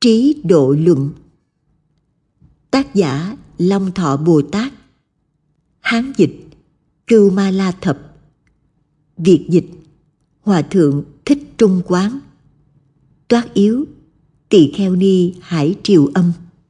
Trí Độ Luận. Tác giả Long Thọ Bồ Tát. Hán dịch Cưu Ma La Thập. Việt dịch Hòa Thượng Thích Trung Quán. Toát yếu Tỳ Kheo Ni Hải Triều Âm.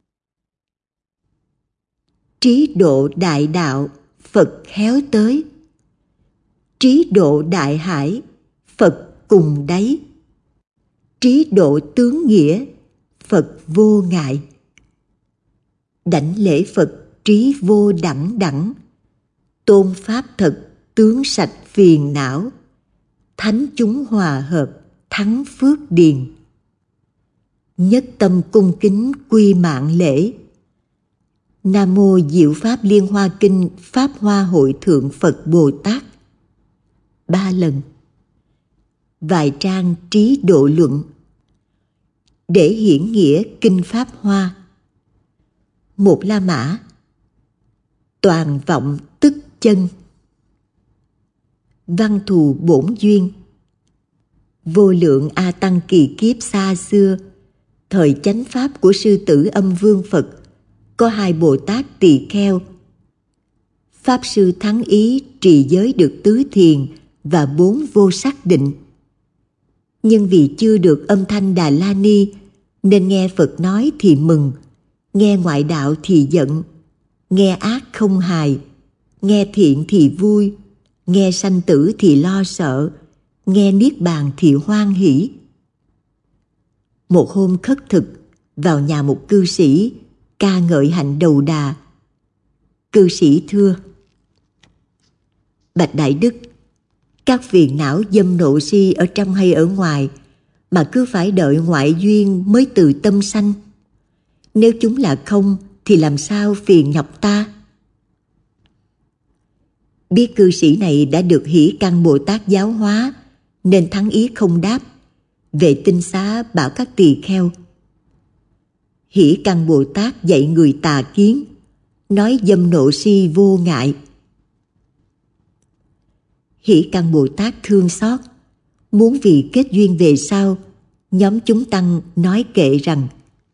Trí độ đại đạo Phật khéo tới, trí độ đại hải Phật cùng đáy, trí độ tướng nghĩa Phật vô ngại. Đảnh lễ Phật trí vô đẳng đẳng, tôn pháp thật tướng sạch phiền não, thánh chúng hòa hợp thắng phước điền. Nhất tâm cung kính quy mạng lễ, Nam Mô Diệu Pháp Liên Hoa Kinh Pháp Hoa Hội Thượng Phật Bồ Tát. 3 lần. Vài trang Trí Độ Luận. Để hiển nghĩa Kinh Pháp Hoa. Một La Mã. Toàn vọng tức chân. Văn thù bổn duyên. Vô lượng A Tăng kỳ kiếp xa xưa, thời chánh pháp của sư tử Âm Vương Phật, có 2 Bồ Tát tỳ kheo. Pháp sư Thắng Ý trì giới được tứ thiền và 4 vô sắc định. Nhưng vì chưa được âm thanh Đà La Ni, nên nghe Phật nói thì mừng, nghe ngoại đạo thì giận, nghe ác không hài, nghe thiện thì vui, nghe sanh tử thì lo sợ, nghe niết bàn thì hoan hỷ. Một hôm khất thực, vào nhà một cư sĩ, ca ngợi hạnh đầu đà. Cư sĩ thưa: Bạch Đại Đức, các phiền não dâm nộ si ở trong hay ở ngoài, mà cứ phải đợi ngoại duyên mới từ tâm sanh. Nếu chúng là không thì làm sao phiền nhọc ta? Biết cư sĩ này đã được Hỷ Căn Bồ Tát giáo hóa, nên Thắng Ý không đáp, về tinh xá bảo các tỳ kheo. Hỷ Căn Bồ Tát dạy người tà kiến, nói dâm nộ si vô ngại. Hỷ Căn Bồ Tát thương xót, muốn vì kết duyên về sau, nhóm chúng tăng nói kệ rằng: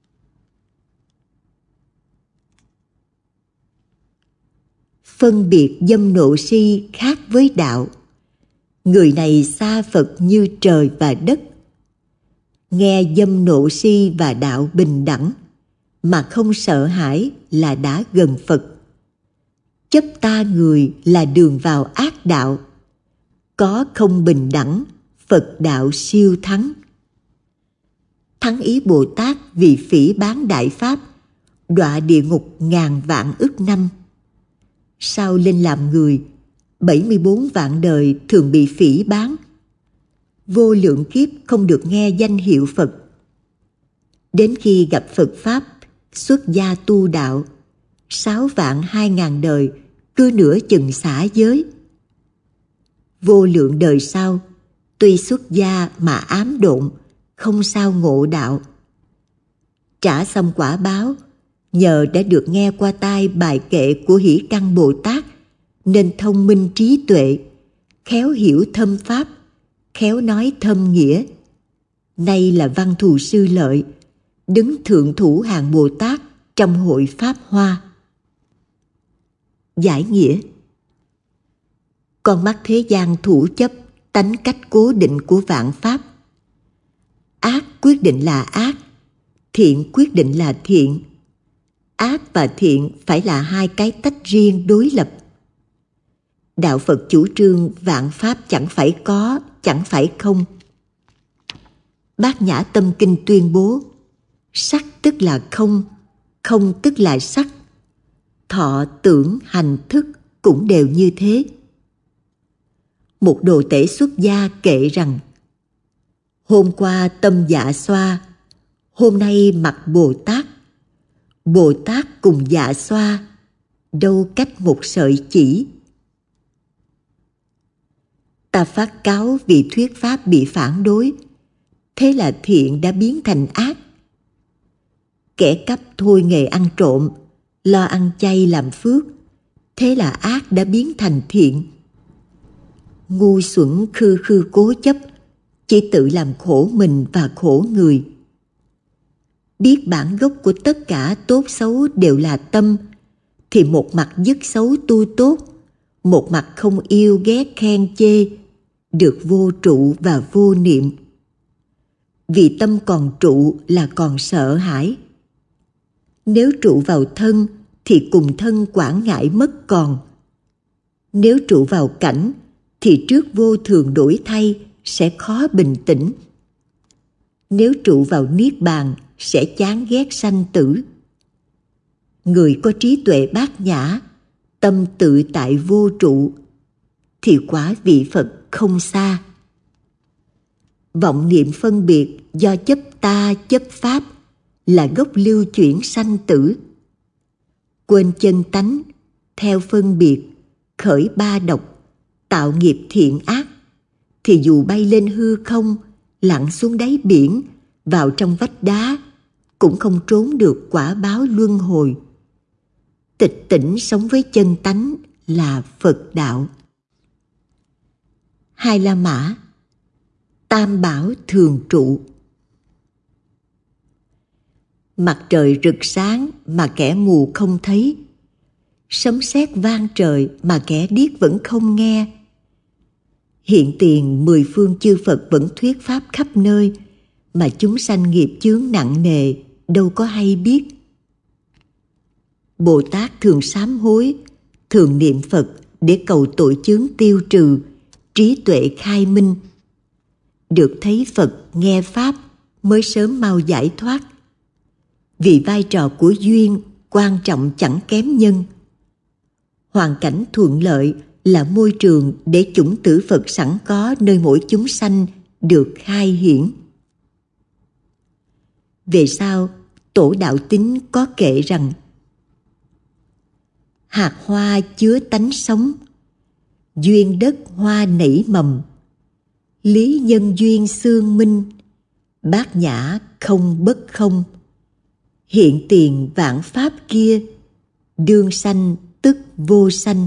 phân biệt dâm nộ si khác với đạo, người này xa Phật như trời và đất. Nghe dâm nộ si và đạo bình đẳng, mà không sợ hãi là đã gần Phật. Chấp ta người là đường vào ác đạo, có không bình đẳng, Phật đạo siêu thắng. Thắng Ý Bồ Tát vì phỉ báng đại pháp, đọa địa ngục ngàn vạn ức năm. Sau lên làm người, 74 vạn đời thường bị phỉ báng. Vô lượng kiếp không được nghe danh hiệu Phật. Đến khi gặp Phật Pháp, xuất gia tu đạo, 6 vạn 2.000 đời cứ nửa chừng xả giới. Vô lượng đời sau, tuy xuất gia mà ám độn, không sao ngộ đạo. Trả xong quả báo, nhờ đã được nghe qua tai bài kệ của Hỷ Căn Bồ Tát, nên thông minh trí tuệ, khéo hiểu thâm pháp, khéo nói thâm nghĩa. Nay là văn thù sư lợi, đứng thượng thủ hàng Bồ Tát trong hội Pháp Hoa. Giải nghĩa: con mắt thế gian thủ chấp tánh cách cố định của vạn pháp. Ác quyết định là ác, thiện quyết định là thiện. Ác và thiện phải là 2 cái tách riêng đối lập. Đạo Phật chủ trương vạn pháp chẳng phải có, chẳng phải không. Bát Nhã Tâm Kinh tuyên bố: sắc tức là không, không tức là sắc. Thọ, tưởng, hành, thức cũng đều như thế. Một đồ tể xuất gia kệ rằng: hôm qua tâm dạ xoa, hôm nay mặt Bồ Tát. Bồ Tát cùng dạ xoa, đâu cách một sợi chỉ. Ta phát cáo vì thuyết pháp bị phản đối, thế là thiện đã biến thành ác. Kẻ cắp thôi nghề ăn trộm, lo ăn chay làm phước, thế là ác đã biến thành thiện. Ngu xuẩn khư khư cố chấp, chỉ tự làm khổ mình và khổ người. biết bản gốc của tất cả tốt xấu đều là tâm, thì một mặt dứt xấu tu tốt, một mặt không yêu ghét khen chê, được vô trụ và vô niệm. Vì tâm còn trụ là còn sợ hãi. Nếu trụ vào thân thì cùng thân quản ngại mất còn. Nếu trụ vào cảnh thì trước vô thường đổi thay sẽ khó bình tĩnh. Nếu trụ vào niết bàn sẽ chán ghét sanh tử. Người có trí tuệ bát nhã, tâm tự tại vô trụ, thì quả vị Phật không xa. Vọng niệm phân biệt do chấp ta chấp pháp là gốc lưu chuyển sanh tử. Quên chân tánh, theo phân biệt, khởi ba độc, tạo nghiệp thiện ác, thì dù bay lên hư không, lặn xuống đáy biển, vào trong vách đá, cũng không trốn được quả báo luân hồi. Tịch tỉnh sống với chân tánh là Phật đạo. Hai La Mã, tam bảo thường trụ. Mặt trời rực sáng mà kẻ mù không thấy, sấm sét vang trời mà kẻ điếc vẫn không nghe. Hiện tiền 10 phương chư Phật vẫn thuyết pháp khắp nơi, mà chúng sanh nghiệp chướng nặng nề, đâu có hay biết. Bồ Tát thường sám hối, thường niệm Phật để cầu tội chướng tiêu trừ, trí tuệ khai minh. Được thấy Phật nghe Pháp mới sớm mau giải thoát. Vì vai trò của duyên quan trọng chẳng kém nhân. Hoàn cảnh thuận lợi là môi trường để chủng tử Phật sẵn có nơi mỗi chúng sanh được khai hiển. Về sau, Tổ Đạo Tín có kệ rằng: hạt hoa chứa tánh sống, duyên đất hoa nảy mầm, lý nhân duyên xương minh, bát nhã không bất không, hiện tiền vạn pháp kia, đương sanh tức vô sanh.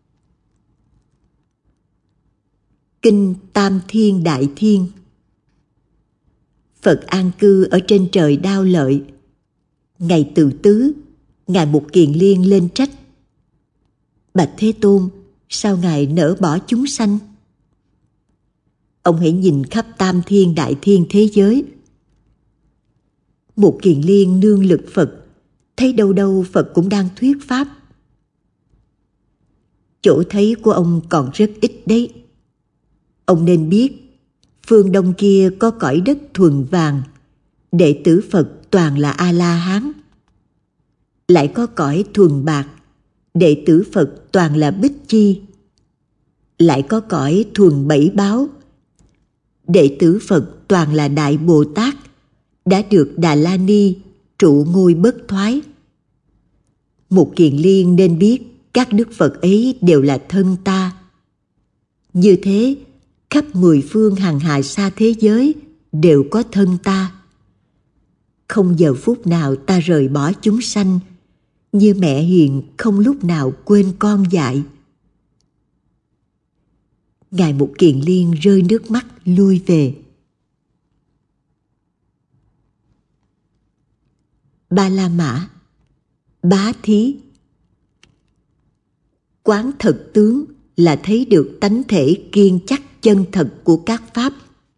Kinh Tam Thiên Đại Thiên. Phật an cư ở trên trời Đao Lợi. Ngày Từ Tứ, Ngài Mục Kiền Liên lên trách: Bạch Thế Tôn, sao Ngài nỡ bỏ chúng sanh? Ông hãy nhìn khắp Tam Thiên Đại Thiên thế giới. Mục Kiền Liên nương lực Phật, thấy đâu đâu Phật cũng đang thuyết pháp. Chỗ thấy của ông còn rất ít đấy. Ông nên biết, phương Đông kia có cõi đất thuần vàng, đệ tử Phật toàn là A-la-hán. Lại có cõi thuần bạc, đệ tử Phật toàn là Bích Chi. Lại có cõi thuần bảy báo, đệ tử Phật toàn là Đại Bồ Tát, đã được Đà La Ni trụ ngôi bất thoái. Mục Kiền Liên nên biết các đức Phật ấy đều là thân ta. Như thế, khắp 10 phương hằng hà xa thế giới đều có thân ta. Không giờ phút nào ta rời bỏ chúng sanh, như mẹ hiền không lúc nào quên con dạy. Ngài Mục Kiền Liên rơi nước mắt lui về. Ba La Mã, bá thí. Quán thật tướng là thấy được tánh thể kiên chắc chân thật của các pháp.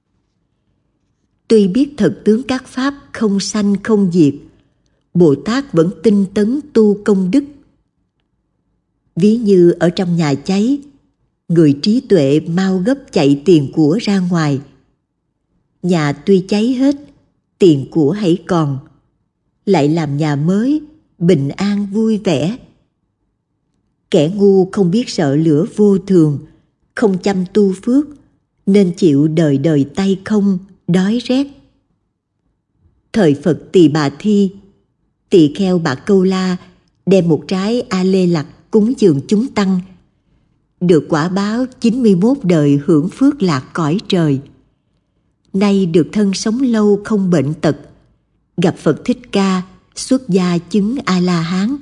Tuy biết thật tướng các pháp không sanh không diệt, Bồ Tát vẫn tinh tấn tu công đức. Ví như ở trong nhà cháy, người trí tuệ mau gấp chạy tiền của ra ngoài. Nhà tuy cháy hết, tiền của hãy còn, lại làm nhà mới, bình an vui vẻ. Kẻ ngu không biết sợ lửa vô thường, không chăm tu phước, nên chịu đời đời tay không, đói rét. Thời Phật Tỳ Bà Thi, tỳ kheo Bà Câu La đem một trái A Lê Lặc cúng dường chúng tăng, được quả báo 91 đời hưởng phước lạc cõi trời. Nay được thân sống lâu không bệnh tật, gặp Phật Thích Ca xuất gia chứng A-la-hán.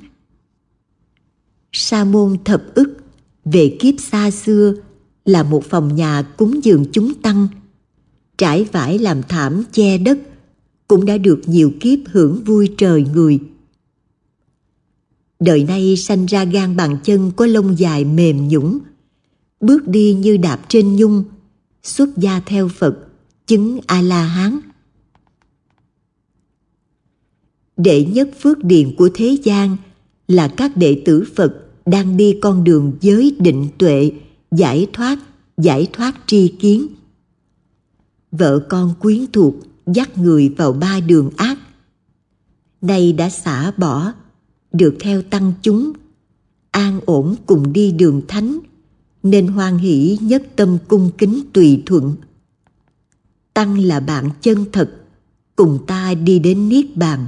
Sa môn Thập Ức về kiếp xa xưa là một phòng nhà cúng dường chúng tăng, trải vải làm thảm che đất, cũng đã được nhiều kiếp hưởng vui trời người. Đời nay sanh ra gan bàn chân có lông dài mềm nhũn, bước đi như đạp trên nhung, xuất gia theo Phật, chứng A-la-hán. Đệ nhất phước điền của thế gian là các đệ tử Phật đang đi con đường giới định tuệ, giải thoát tri kiến. Vợ con quyến thuộc dắt người vào ba đường ác, nay đã xả bỏ, được theo tăng chúng, an ổn cùng đi đường thánh, nên hoan hỷ nhất tâm cung kính tùy thuận. Tăng là bạn chân thật, cùng ta đi đến Niết Bàn.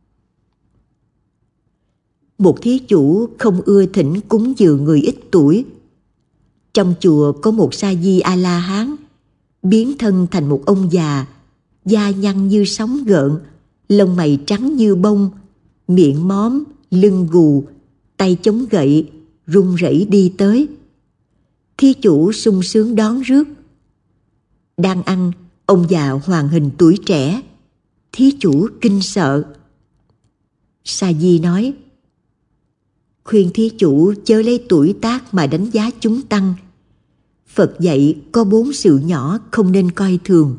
Một thí chủ không ưa thỉnh cúng dường người ít tuổi. Trong chùa có một sa di A-la-hán, biến thân thành một ông già, da nhăn như sóng gợn, lông mày trắng như bông, miệng móm, lưng gù, tay chống gậy, run rẩy đi tới. Thí chủ sung sướng đón rước. Đang ăn, ông già hoàn hình tuổi trẻ. Thí chủ kinh sợ. Sa di nói: khuyên thí chủ chớ lấy tuổi tác mà đánh giá chúng tăng. Phật dạy có 4 sự nhỏ không nên coi thường.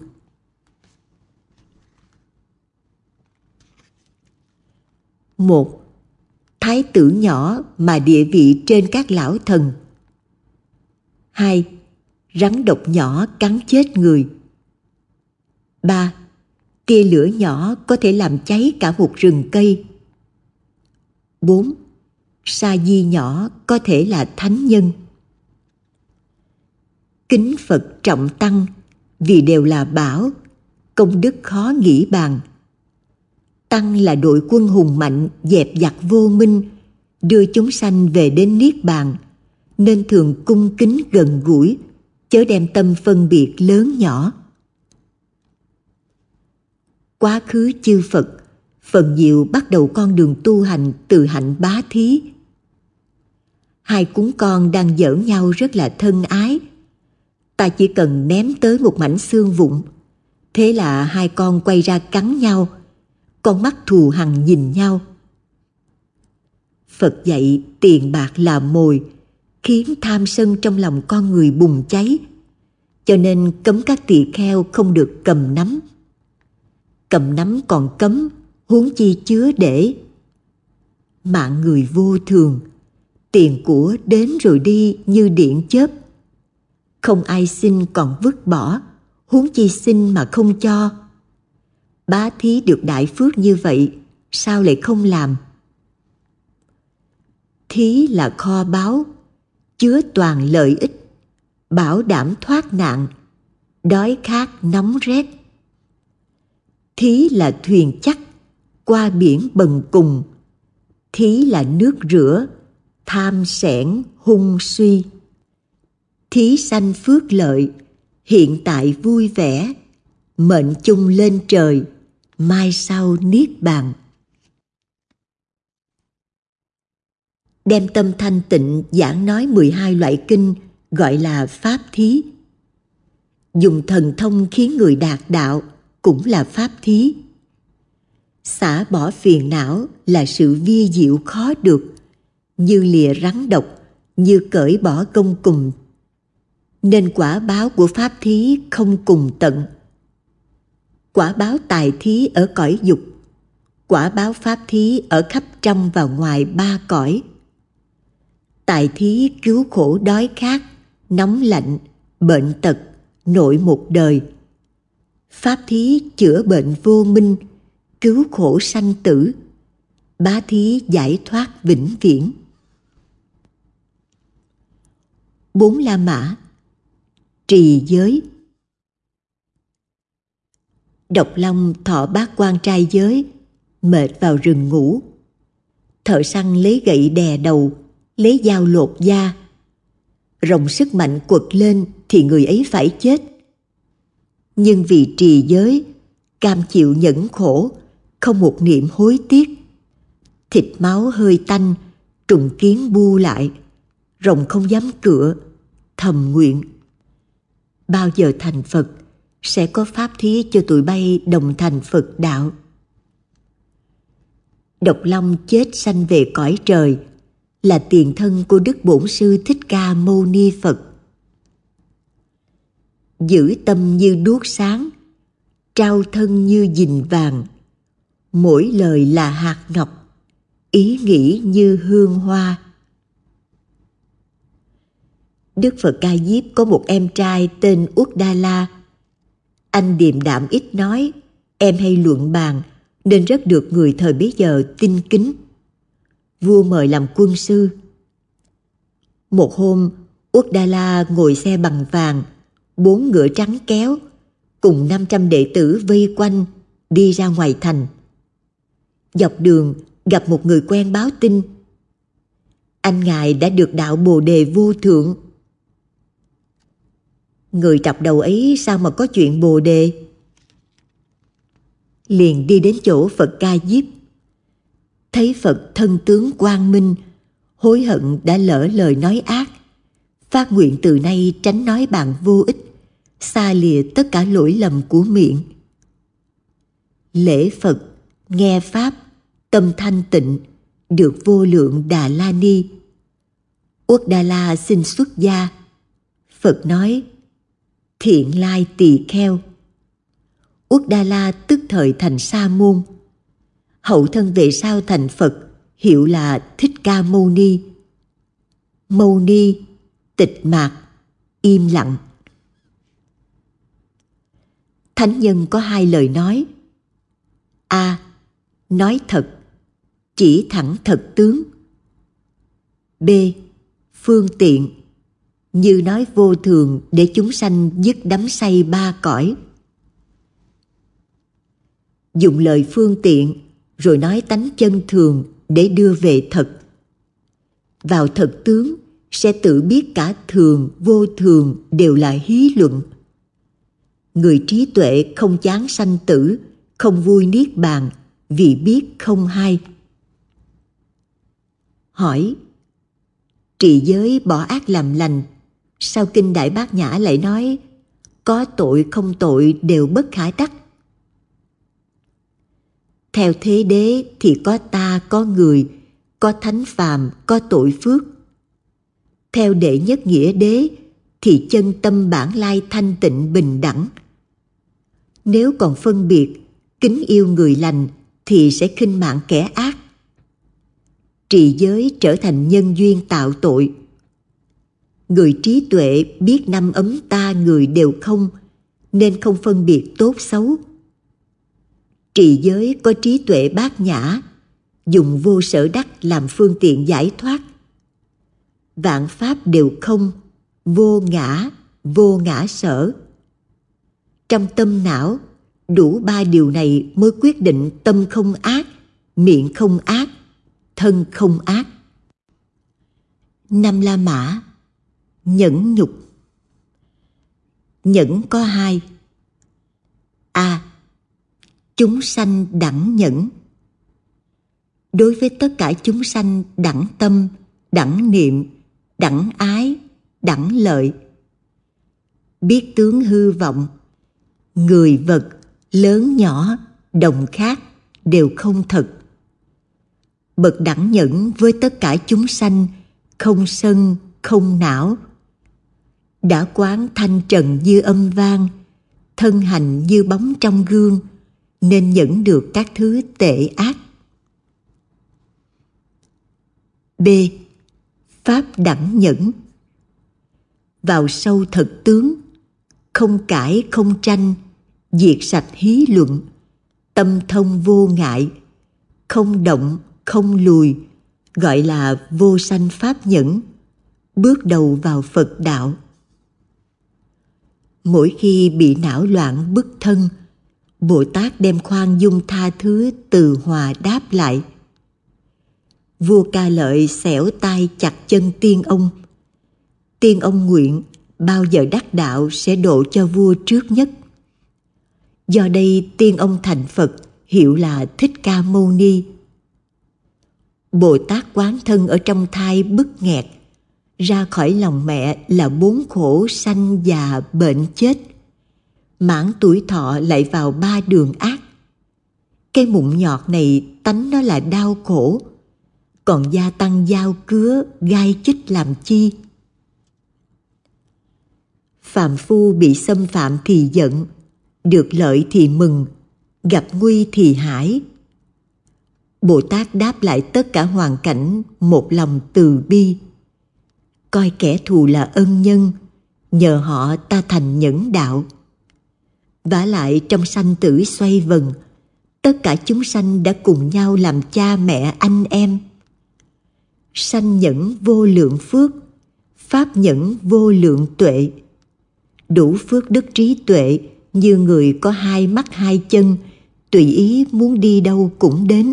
1. Thái tử nhỏ mà địa vị trên các lão thần. 2. Rắn độc nhỏ cắn chết người. 3. Tia lửa nhỏ có thể làm cháy cả một rừng cây. 4. Sa di nhỏ có thể là thánh nhân. Kính Phật trọng tăng vì đều là bảo, công đức khó nghĩ bàn. Tăng là đội quân hùng mạnh dẹp giặc vô minh, đưa chúng sanh về đến Niết Bàn, nên thường cung kính gần gũi, chớ đem tâm phân biệt lớn nhỏ. Quá khứ chư Phật phần nhiều bắt đầu con đường tu hành từ hạnh bá thí. Hai cún con đang giỡn nhau rất là thân ái. Ta chỉ cần ném tới một mảnh xương vụn, thế là hai con quay ra cắn nhau, con mắt thù hằn nhìn nhau. Phật dạy tiền bạc là mồi, khiến tham sân trong lòng con người bùng cháy, cho nên cấm các tỳ kheo không được cầm nắm. Cầm nắm còn cấm, huống chi chứa để. Mạng người vô thường, tiền của đến rồi đi như điện chớp. Không ai xin còn vứt bỏ, huống chi xin mà không cho. Bá thí được đại phước như vậy, sao lại không làm? Thí là kho báu, chứa toàn lợi ích, bảo đảm thoát nạn, đói khát nóng rét. Thí là thuyền chắc, qua biển bần cùng. Thí là nước rửa, tham sẻn hung suy. Thí sanh phước lợi, hiện tại vui vẻ, mệnh chung lên trời, mai sau Niết Bàn. Đem tâm thanh tịnh giảng nói 12 loại kinh gọi là pháp thí. Dùng thần thông khiến người đạt đạo cũng là pháp thí. Xả bỏ phiền não là sự vi diệu khó được, như lìa rắn độc, như cởi bỏ gông cùm. Nên quả báo của pháp thí không cùng tận. Quả báo tài thí ở cõi dục, quả báo pháp thí ở khắp trong và ngoài 3 cõi. Tài thí cứu khổ đói khát, nóng lạnh, bệnh tật, nội một đời. Pháp thí chữa bệnh vô minh, cứu khổ sanh tử. Bá thí giải thoát vĩnh viễn. 4 La Mã. Trì giới. Độc Long thọ bát quan trai giới, mệt vào rừng ngủ. Thợ săn lấy gậy đè đầu, lấy dao lột da. Rồng sức mạnh quật lên thì người ấy phải chết. Nhưng vì trì giới, cam chịu nhẫn khổ, không một niệm hối tiếc. Thịt máu hơi tanh, trùng kiến bu lại. Rồng không dám cựa, thầm nguyện: bao giờ thành Phật, sẽ có pháp thí cho tụi bay đồng thành Phật đạo. Độc Long chết sanh về cõi trời, là tiền thân của Đức Bổn Sư Thích Ca Mâu Ni Phật. Giữ tâm như đuốc sáng, trao thân như dình vàng, mỗi lời là hạt ngọc, ý nghĩ như hương hoa. Đức Phật Ca Diếp có một em trai tên Uddala. Anh điềm đạm ít nói, em hay luận bàn, nên rất được người thời bấy giờ tin kính. Vua mời làm quân sư. Một hôm, Uddala ngồi xe bằng vàng, 4 ngựa trắng kéo, cùng 500 đệ tử vây quanh, đi ra ngoài thành. Dọc đường gặp một người quen báo tin. Anh ngài đã được đạo Bồ Đề vô thượng. Người trọc đầu ấy sao mà có chuyện Bồ Đề? Liền đi đến chỗ Phật Ca Diếp. Thấy Phật thân tướng quang minh, hối hận đã lỡ lời nói ác, phát nguyện từ nay tránh nói bàn vô ích, xa lìa tất cả lỗi lầm của miệng. Lễ Phật, nghe Pháp, tâm thanh tịnh, được vô lượng Đà La Ni. Uddala xin xuất gia. Phật nói: thiện lai tỳ kheo. Uddala tức thời thành sa môn. Hậu thân về sau thành Phật, hiệu là Thích Ca Mâu Ni. Mâu Ni, tịch mạc, im lặng. Thánh nhân có 2 lời nói: A. Nói thật, chỉ thẳng thật tướng. B. Phương tiện, như nói vô thường để chúng sanh dứt đắm say 3 cõi. Dùng lời phương tiện rồi nói tánh chân thường để đưa về thật. Vào thật tướng sẽ tự biết cả thường vô thường đều là hí luận. Người trí tuệ không chán sanh tử, không vui niết bàn, vì biết không hay. Hỏi: trì giới bỏ ác làm lành, sao kinh Đại Bát Nhã lại nói có tội không tội đều bất khả đắc? Theo thế đế thì có ta, có người, có thánh phàm, có tội phước. Theo đệ nhất nghĩa đế thì chân tâm bản lai thanh tịnh bình đẳng. Nếu còn phân biệt, kính yêu người lành thì sẽ khinh mạng kẻ ác. Trì giới trở thành nhân duyên tạo tội. Người trí tuệ biết 5 ấm ta người đều không, nên không phân biệt tốt xấu. Trì giới có trí tuệ bát nhã, dùng vô sở đắc làm phương tiện giải thoát. Vạn pháp đều không, vô ngã sở. Trong tâm não, đủ 3 điều này mới quyết định tâm không ác, miệng không ác, thân không ác. 5 La Mã. Nhẫn nhục. Nhẫn có 2. A. Chúng sanh đẳng nhẫn. Đối với tất cả chúng sanh đẳng tâm, đẳng niệm, đẳng ái, đẳng lợi. Biết tướng hư vọng, người vật, lớn nhỏ, đồng khác đều không thật. Bậc đẳng nhẫn với tất cả chúng sanh, không sân, không não. Đã quán thanh trần như âm vang, thân hành như bóng trong gương, nên nhẫn được các thứ tệ ác. B. Pháp đẳng nhẫn. Vào sâu thật tướng, không cãi không tranh, diệt sạch hí luận, tâm thông vô ngại, không động không lùi, gọi là vô sanh pháp nhẫn, bước đầu vào Phật đạo. Mỗi khi bị não loạn bức thân, Bồ Tát đem khoan dung tha thứ từ hòa đáp lại. Vua Ca Lợi xẻo tay chặt chân tiên ông. Tiên ông nguyện bao giờ đắc đạo sẽ độ cho vua trước nhất. Do đây tiên ông thành Phật, hiệu là Thích Ca Mâu Ni. Bồ Tát quán thân ở trong thai bức nghẹt, ra khỏi lòng mẹ là 4 khổ sanh già bệnh chết. mãn tuổi thọ lại vào 3 đường ác. Cái mụn nhọt này tánh nó là đau khổ, còn gia tăng dao cứa, gai chích làm chi? Phàm phu bị xâm phạm thì giận, được lợi thì mừng, gặp nguy thì hãi. Bồ Tát đáp lại tất cả hoàn cảnh một lòng từ bi, coi kẻ thù là ân nhân, nhờ họ ta thành nhẫn đạo. Vả lại trong sanh tử xoay vần, tất cả chúng sanh đã cùng nhau làm cha mẹ anh em. Sanh nhẫn vô lượng phước, pháp nhẫn vô lượng tuệ. Đủ phước đức trí tuệ, như người có 2 mắt 2 chân, tùy ý muốn đi đâu cũng đến.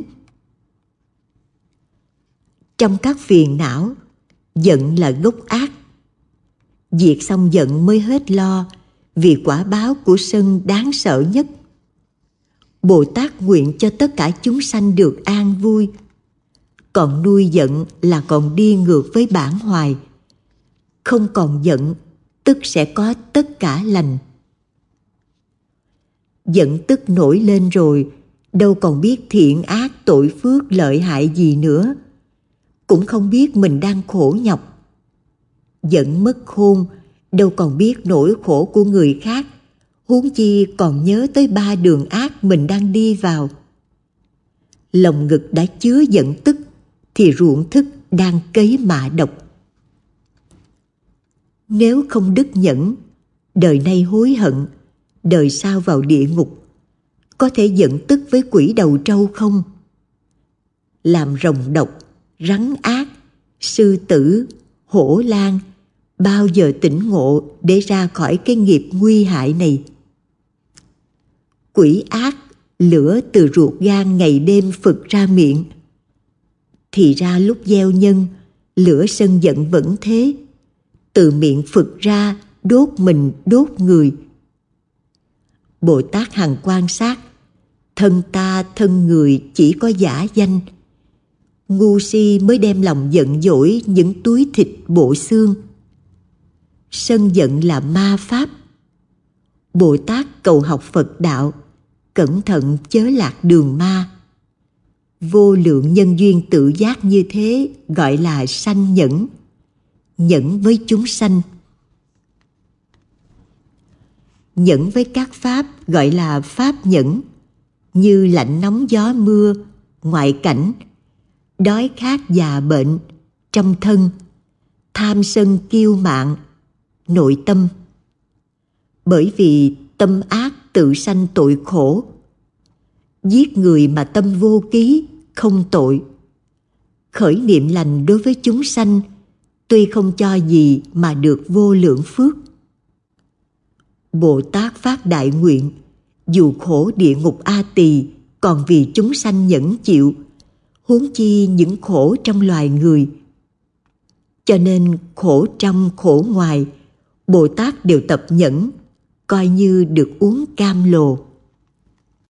Trong các phiền não, giận là gốc ác. Diệt xong giận mới hết lo, vì quả báo của sân đáng sợ nhất. Bồ Tát nguyện cho tất cả chúng sanh được an vui. Còn nuôi giận là còn đi ngược với bản hoài. Không còn giận, tức sẽ có tất cả lành. Giận tức nổi lên rồi, đâu còn biết thiện ác tội phước lợi hại gì nữa, cũng không biết mình đang khổ nhọc. Giận mất khôn, đâu còn biết nỗi khổ của người khác, huống chi còn nhớ tới 3 đường ác mình đang đi vào. Lòng ngực đã chứa giận tức, thì ruộng thức đang cấy mạ độc. Nếu không đức nhẫn, đời nay hối hận, đời sau vào địa ngục, có thể giận tức với quỷ đầu trâu không? Làm rồng độc, rắn ác, sư tử, hổ lang, bao giờ tỉnh ngộ để ra khỏi cái nghiệp nguy hại này? Quỷ ác, lửa từ ruột gan ngày đêm phực ra miệng. Thì ra lúc gieo nhân, lửa sân giận vẫn thế, từ miệng phực ra đốt mình đốt người. Bồ Tát hằng quan sát, thân ta thân người chỉ có giả danh. Ngu si mới đem lòng giận dỗi những túi thịt bộ xương. Sân giận là ma pháp. Bồ Tát cầu học Phật đạo, cẩn thận chớ lạc đường ma. Vô lượng nhân duyên tự giác như thế gọi là sanh nhẫn, nhẫn với chúng sanh. Nhẫn với các pháp gọi là pháp nhẫn, như lạnh nóng gió mưa, ngoại cảnh, đói khát già bệnh, trong thân, tham sân kiêu mạn, nội tâm. Bởi vì tâm ác tự sanh tội khổ. Giết người mà tâm vô ký, không tội. Khởi niệm lành đối với chúng sanh, tuy không cho gì mà được vô lượng phước. Bồ Tát phát đại nguyện, dù khổ địa ngục A Tỳ còn vì chúng sanh nhẫn chịu, huống chi những khổ trong loài người. Cho nên khổ trong khổ ngoài, Bồ Tát đều tập nhẫn, coi như được uống cam lồ.